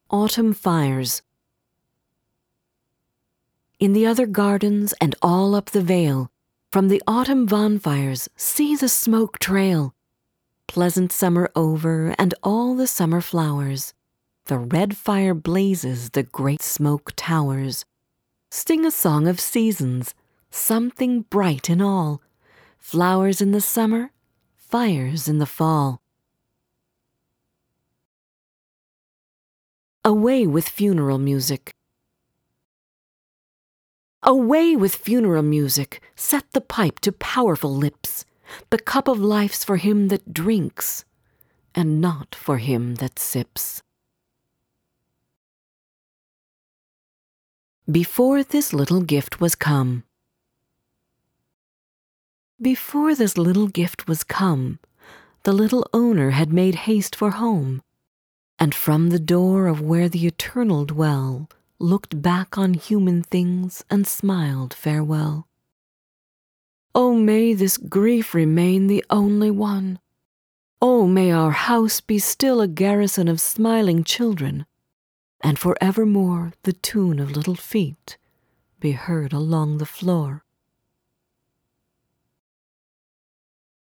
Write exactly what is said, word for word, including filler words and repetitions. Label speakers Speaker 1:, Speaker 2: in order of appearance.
Speaker 1: Autumn Fires. In the other gardens and all up the vale, from the autumn bonfires see the smoke trail. Pleasant summer over and all the summer flowers. The red fire blazes, the great smoke towers. Sing a song of seasons, something bright in all. Flowers in the summer, fires in the fall. Away with funeral music. Away with funeral music, set the pipe to powerful lips. The cup of life's for him that drinks, and not for him that sips. Before this little gift was come. Before this little gift was come, the little owner had made haste for home, and from the door of where the Eternal dwell, looked back on human things and smiled farewell. Oh, may this grief remain the only one. Oh, may our house be still a garrison of smiling children, and forevermore the tune of little feet be heard along the floor.